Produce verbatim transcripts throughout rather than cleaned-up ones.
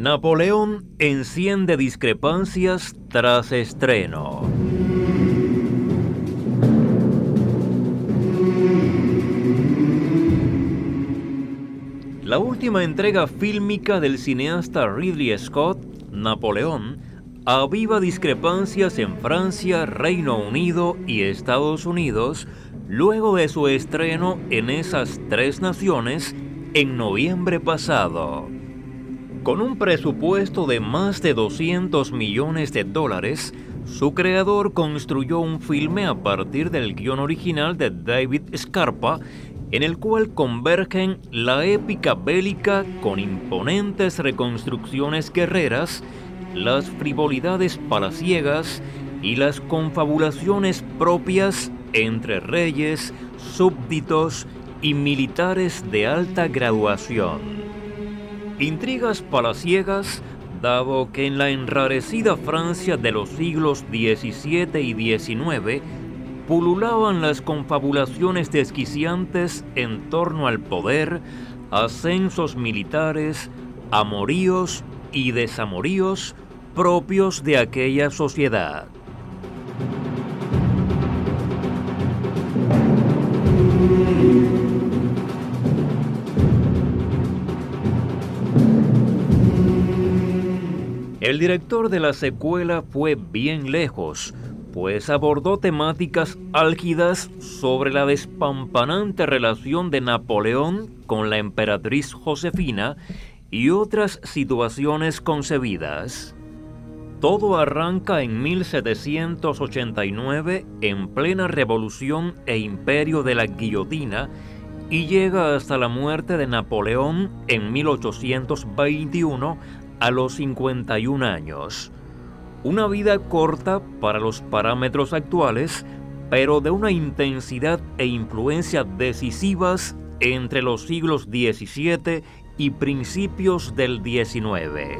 Napoleón enciende discrepancias tras estreno. La última entrega fílmica del cineasta Ridley Scott, Napoleón, aviva discrepancias en Francia, Reino Unido y Estados Unidos luego de su estreno en esas tres naciones en noviembre pasado. Con un presupuesto de más de doscientos millones de dólares, su creador construyó un filme a partir del guión original de David Scarpa, en el cual convergen la épica bélica con imponentes reconstrucciones guerreras, las frivolidades palaciegas y las confabulaciones propias entre reyes, súbditos y militares de alta graduación. Intrigas palaciegas, dado que en la enrarecida Francia de los siglos diecisiete y diecinueve pululaban las confabulaciones desquiciantes en torno al poder, ascensos militares, amoríos y desamoríos propios de aquella sociedad. El director de la secuela fue bien lejos, pues abordó temáticas álgidas sobre la despampanante relación de Napoleón con la emperatriz Josefina y otras situaciones concebidas. Todo arranca en mil setecientos ochenta y nueve, en plena revolución e imperio de la guillotina, y llega hasta la muerte de Napoleón en mil ochocientos veintiuno, a los cincuenta y un años. Una vida corta para los parámetros actuales, pero de una intensidad e influencia decisivas entre los siglos diecisiete y principios del diecinueve.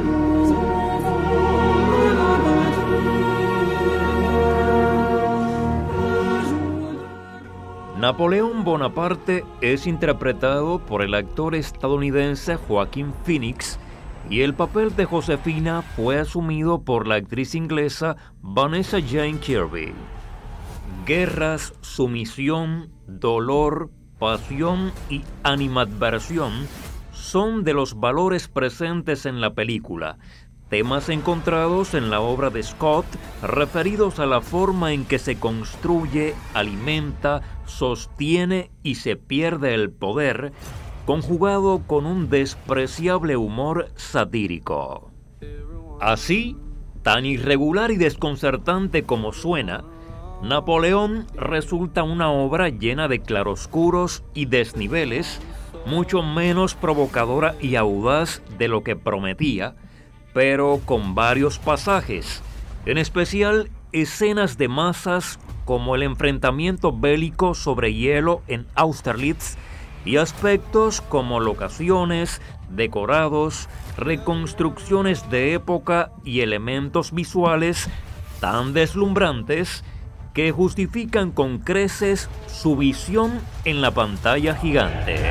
Napoleón Bonaparte es interpretado por el actor estadounidense Joaquin Phoenix, y el papel de Josefina fue asumido por la actriz inglesa Vanessa Jane Kirby. Guerras, sumisión, dolor, pasión y animadversión son de los valores presentes en la película, temas encontrados en la obra de Scott referidos a la forma en que se construye, alimenta, sostiene y se pierde el poder, conjugado con un despreciable humor satírico. Así, tan irregular y desconcertante como suena, Napoleón resulta una obra llena de claroscuros y desniveles, mucho menos provocadora y audaz de lo que prometía, pero con varios pasajes, en especial escenas de masas como el enfrentamiento bélico sobre hielo en Austerlitz, y aspectos como locaciones, decorados, reconstrucciones de época y elementos visuales tan deslumbrantes que justifican con creces su visión en la pantalla gigante.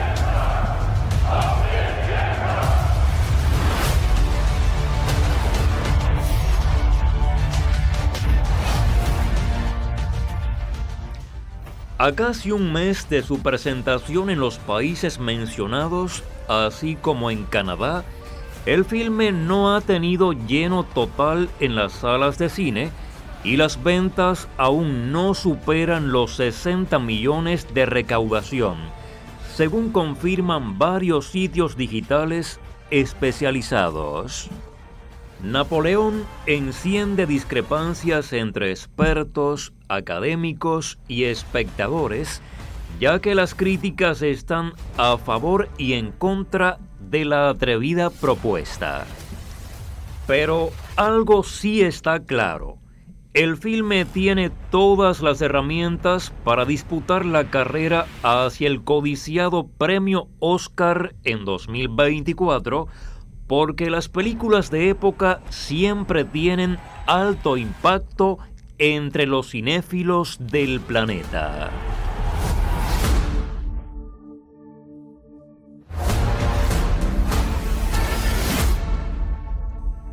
A casi un mes de su presentación en los países mencionados, así como en Canadá, el filme no ha tenido lleno total en las salas de cine y las ventas aún no superan los sesenta millones de recaudación, según confirman varios sitios digitales especializados. Napoleón enciende discrepancias entre expertos, académicos y espectadores, ya que las críticas están a favor y en contra de la atrevida propuesta. Pero algo sí está claro: el filme tiene todas las herramientas para disputar la carrera hacia el codiciado premio Oscar en dos mil veinticuatro, porque las películas de época siempre tienen alto impacto entre los cinéfilos del planeta.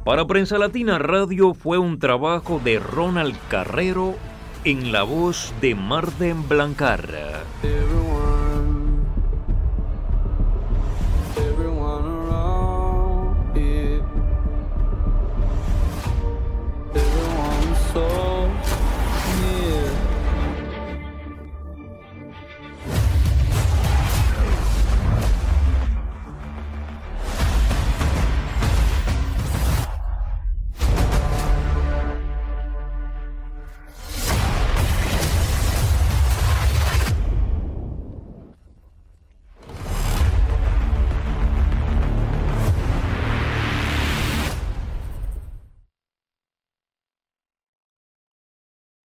Para Prensa Latina Radio fue un trabajo de Ronald Carrero en la voz de Marden Blancar.